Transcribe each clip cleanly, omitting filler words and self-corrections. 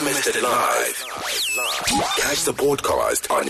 missed it live, catch the podcast on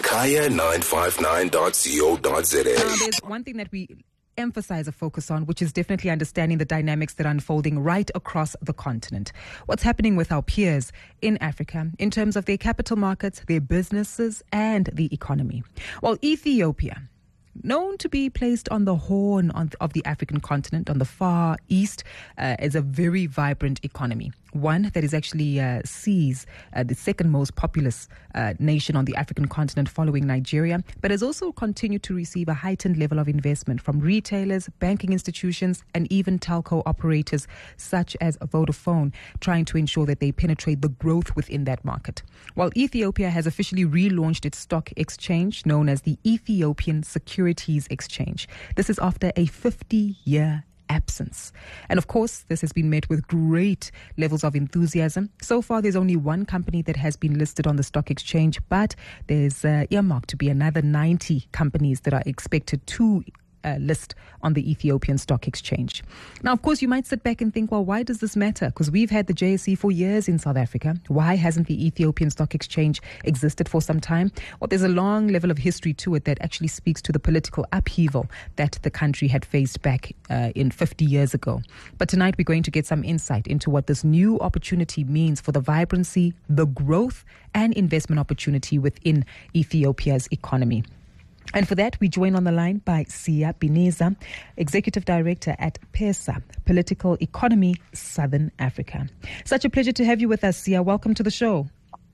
kaya959.co.za. There's one thing that we emphasize a focus on, which is definitely understanding the dynamics that are unfolding right across the continent. What's happening with our peers in Africa in terms of their capital markets, their businesses, and the economy. Well, Ethiopia, known to be placed on the horn of the African continent, on the far east, is a very vibrant economy. One that is actually sees the second most populous nation on the African continent following Nigeria, but has also continued to receive a heightened level of investment from retailers, banking institutions, and even telco operators such as Vodafone, trying to ensure that they penetrate the growth within that market. While Ethiopia has officially relaunched its stock exchange, known as the Ethiopian Securities Exchange. This is after a 50-year absence. And of course, this has been met with great levels of enthusiasm. So far, there's only one company that has been listed on the stock exchange, but there's earmarked to be another 90 companies that are expected to list on the Ethiopian Stock Exchange. Now, of course, you might sit back and think, well, why does this matter? Because we've had the JSE for years in South Africa. Why hasn't the Ethiopian Stock Exchange existed for some time? Well, there's a long level of history to it that actually speaks to the political upheaval that the country had faced back in 50 years ago. But tonight, we're going to get some insight into what this new opportunity means for the vibrancy, the growth, and investment opportunity within Ethiopia's economy. And for that, we join on the line by Siya Bineza, Executive Director at PESA, Political Economy, Southern Africa. Such a pleasure to have you with us, Siya. Welcome to the show.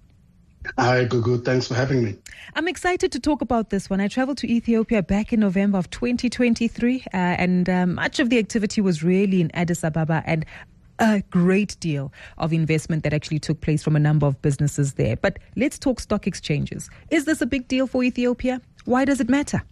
Hi, Gugu. Thanks for having me. I'm excited to talk about this one. I traveled to Ethiopia back in November of 2023, and much of the activity was really in Addis Ababa, and a great deal of investment that actually took place from a number of businesses there. But let's talk stock exchanges. Is this a big deal for Ethiopia? Why does it matter?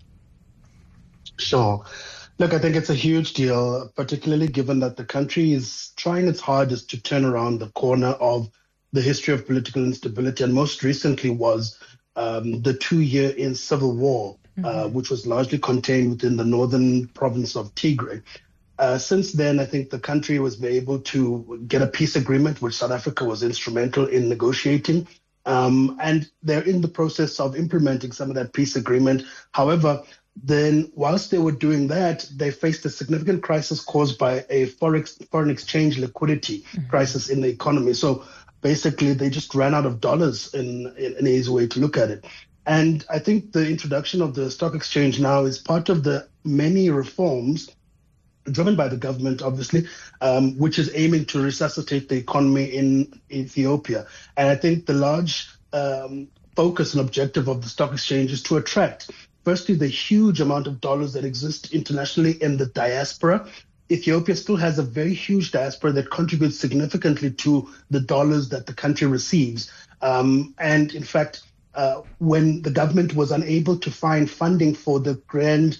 Sure. Look, I think it's a huge deal, particularly given that the country is trying its hardest to turn around the corner of the history of political instability, and most recently was the 2-year civil war, which was largely contained within the northern province of Tigray. Since then, I think the country was able to get a peace agreement, which South Africa was instrumental in negotiating. And they're in the process of implementing some of that peace agreement. However, then whilst they were doing that, they faced a significant crisis caused by a foreign exchange liquidity crisis in the economy. So basically, they just ran out of dollars in an easy way to look at it. And I think the introduction of the stock exchange now is part of the many reforms driven by the government, obviously, which is aiming to resuscitate the economy in Ethiopia. And I think the large focus and objective of the stock exchange is to attract, firstly, the huge amount of dollars that exist internationally in the diaspora. Ethiopia still has a very huge diaspora that contributes significantly to the dollars that the country receives. And in fact, when the government was unable to find funding for the Grand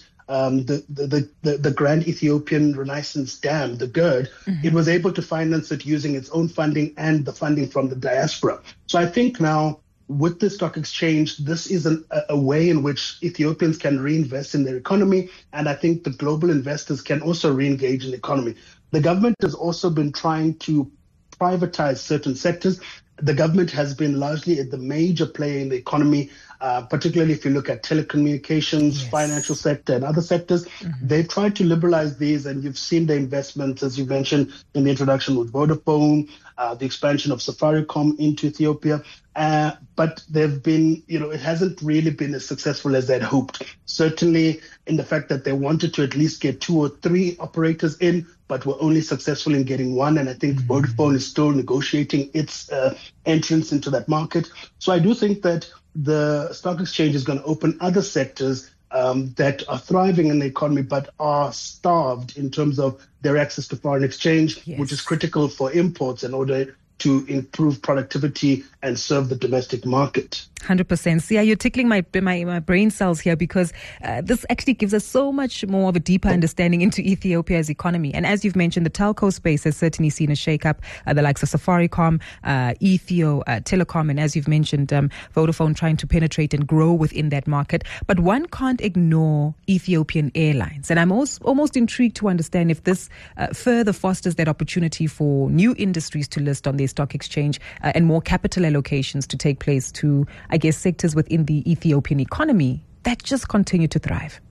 Ethiopian Renaissance Dam, the GERD, it was able to finance it using its own funding and the funding from the diaspora. So I think now with the stock exchange, this is a way in which Ethiopians can reinvest in their economy, and I think the global investors can also re-engage in the economy. The government has also been trying to privatize certain sectors. The government has been largely the major player in the economy, particularly if you look at telecommunications, financial sector, and other sectors. They've tried to liberalize these, and you've seen the investments, as you mentioned in the introduction, with Vodafone, the expansion of Safaricom into Ethiopia. But they've been, it hasn't really been as successful as they'd hoped. Certainly in the fact that they wanted to at least get 2 or 3 operators in, but were only successful in getting one. And I think Vodafone is still negotiating its entrance into that market. So I do think that the stock exchange is going to open other sectors that are thriving in the economy but are starved in terms of their access to foreign exchange, which is critical for imports in order to improve productivity and serve the domestic market. 100%. See, you're tickling my brain cells here, because this actually gives us so much more of a deeper understanding into Ethiopia's economy. And as you've mentioned, the telco space has certainly seen a shake-up, the likes of Safaricom, Ethio Telecom, and as you've mentioned, Vodafone trying to penetrate and grow within that market. But one can't ignore Ethiopian Airlines. And I'm almost intrigued to understand if this further fosters that opportunity for new industries to list on their stock exchange and more capital allocations to take place to, I guess, sectors within the Ethiopian economy that just continue to thrive?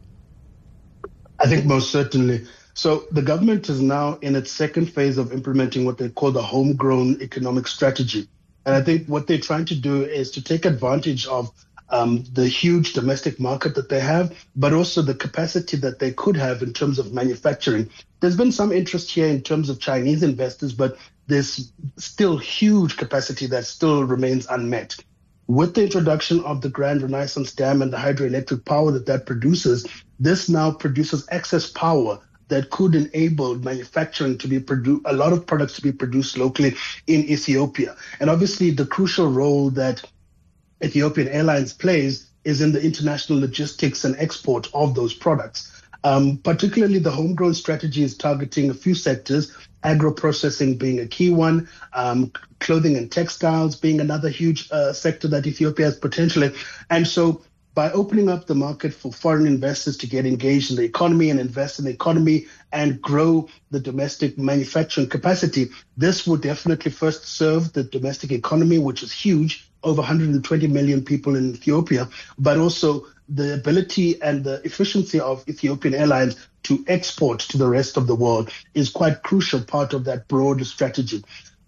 I think most certainly. So the government is now in its second phase of implementing what they call the homegrown economic strategy. And I think what they're trying to do is to take advantage of the huge domestic market that they have, but also the capacity that they could have in terms of manufacturing. There's been some interest here in terms of Chinese investors, but there's still huge capacity that still remains unmet. With the introduction of the Grand Renaissance Dam and the hydroelectric power that produces, this now produces excess power that could enable manufacturing to be produced, a lot of products to be produced locally in Ethiopia. And obviously the crucial role that Ethiopian Airlines plays is in the international logistics and export of those products. Particularly the homegrown strategy is targeting a few sectors, agro-processing being a key one, clothing and textiles being another huge sector that Ethiopia has potentially. And so by opening up the market for foreign investors to get engaged in the economy and invest in the economy and grow the domestic manufacturing capacity, this would definitely first serve the domestic economy, which is huge, over 120 million people in Ethiopia, but also the ability and the efficiency of Ethiopian Airlines to export to the rest of the world is quite crucial part of that broader strategy.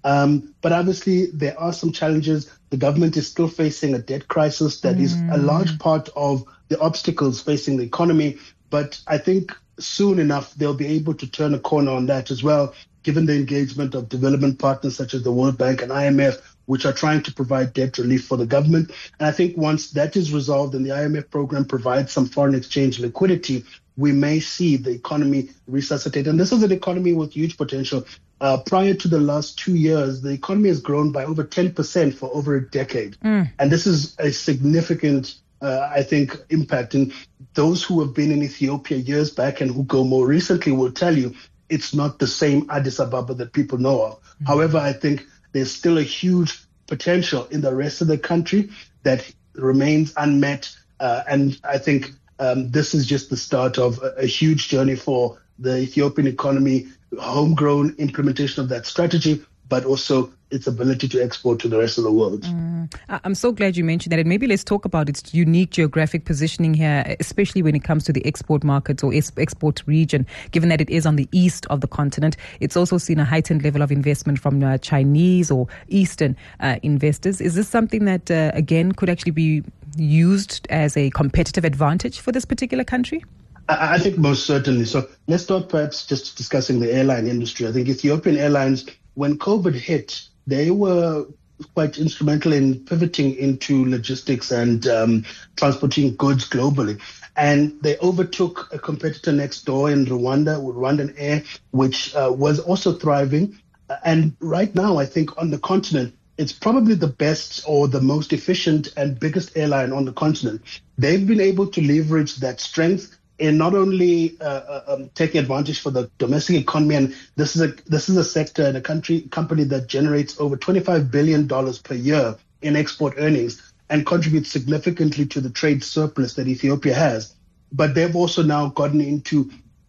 But obviously, there are some challenges. The government is still facing a debt crisis that is a large part of the obstacles facing the economy. But I think soon enough, they'll be able to turn a corner on that as well, given the engagement of development partners such as the World Bank and IMF, which are trying to provide debt relief for the government. And I think once that is resolved and the IMF program provides some foreign exchange liquidity, we may see the economy resuscitate. And this is an economy with huge potential. Prior to the last 2 years, the economy has grown by over 10% for over a decade. And this is a significant, I think, impact. And those who have been in Ethiopia years back and who go more recently will tell you it's not the same Addis Ababa that people know of. However, I think there's still a huge potential in the rest of the country that remains unmet. And I think this is just the start of a huge journey for the Ethiopian economy, homegrown implementation of that strategy, but also its ability to export to the rest of the world. I'm so glad you mentioned that. And maybe let's talk about its unique geographic positioning here, especially when it comes to the export markets or export region, given that it is on the east of the continent. It's also seen a heightened level of investment from Chinese or Eastern investors. Is this something that, again, could actually be used as a competitive advantage for this particular country? I think most certainly. So let's start perhaps just discussing the airline industry. I think Ethiopian Airlines, when COVID hit, they were quite instrumental in pivoting into logistics and transporting goods globally. And they overtook a competitor next door in Rwanda, Rwandan Air, which was also thriving. And right now, I think on the continent, it's probably the best or the most efficient and biggest airline on the continent. They've been able to leverage that strength in not only taking advantage for the domestic economy, and this is a sector and a company that generates over $25 billion per year in export earnings and contributes significantly to the trade surplus that Ethiopia has. But they've also now gotten into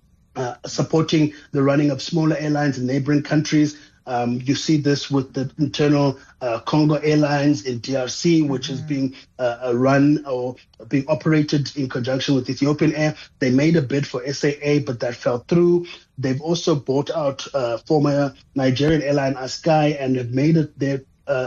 supporting the running of smaller airlines in neighboring countries. You see this with the internal Congo Airlines in DRC, which is being run or being operated in conjunction with Ethiopian Air. They made a bid for SAA, but that fell through. They've also bought out former Nigerian airline Askai and have made it their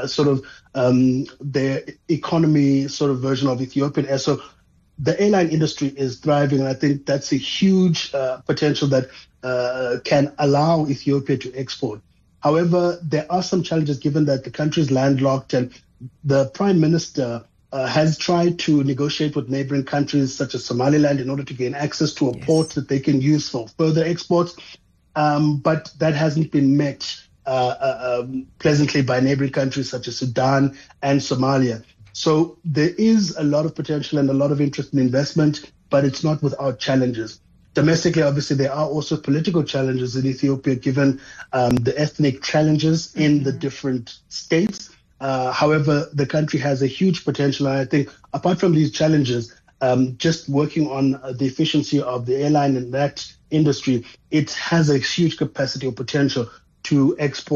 their economy sort of version of Ethiopian Air. So the airline industry is thriving, and I think that's a huge potential that can allow Ethiopia to export. However, there are some challenges given that the country is landlocked, and the Prime Minister has tried to negotiate with neighboring countries such as Somaliland in order to gain access to a port that they can use for further exports. But that hasn't been met pleasantly by neighboring countries such as Sudan and Somalia. So there is a lot of potential and a lot of interest in investment, but it's not without challenges. Domestically, obviously, there are also political challenges in Ethiopia, given the ethnic challenges in the different states. However, the country has a huge potential. And I think apart from these challenges, just working on the efficiency of the airline and that industry, it has a huge capacity or potential to export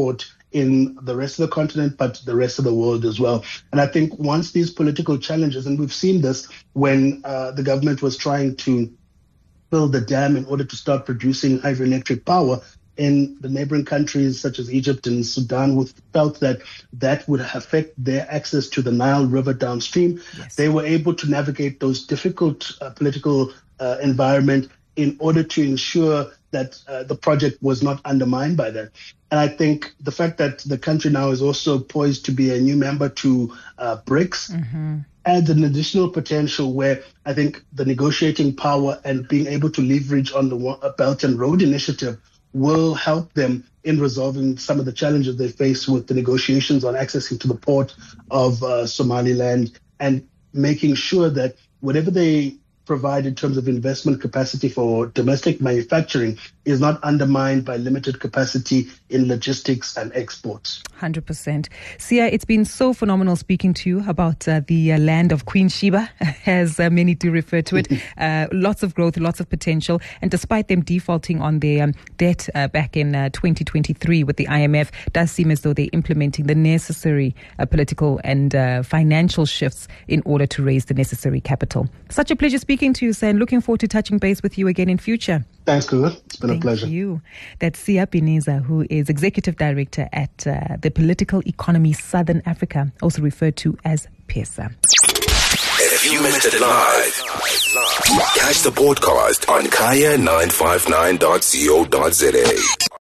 in the rest of the continent, but the rest of the world as well. And I think once these political challenges, and we've seen this when the government was trying to fill the dam in order to start producing hydroelectric power in the neighboring countries such as Egypt and Sudan, who felt that that would affect their access to the Nile River downstream. Yes. They were able to navigate those difficult political environment in order to ensure that the project was not undermined by that. And I think the fact that the country now is also poised to be a new member to BRICS adds an additional potential where I think the negotiating power and being able to leverage on the Belt and Road Initiative will help them in resolving some of the challenges they face with the negotiations on accessing to the port of Somaliland, and making sure that whatever they provide in terms of investment capacity for domestic manufacturing is not undermined by limited capacity in logistics and exports. 100%. Sia, it's been so phenomenal speaking to you about the land of Queen Sheba, as many do refer to it. Lots of growth, lots of potential. And despite them defaulting on their debt back in 2023 with the IMF, does seem as though they're implementing the necessary political and financial shifts in order to raise the necessary capital. Such a pleasure speaking to you, Sia, and looking forward to touching base with you again in future. Thanks, Gugu. It's been a pleasure. Thank you. That's Sia Pineza, who is Executive Director at the Political Economy Southern Africa, also referred to as PESA. If you missed it live, catch the podcast on kaya959.co.za.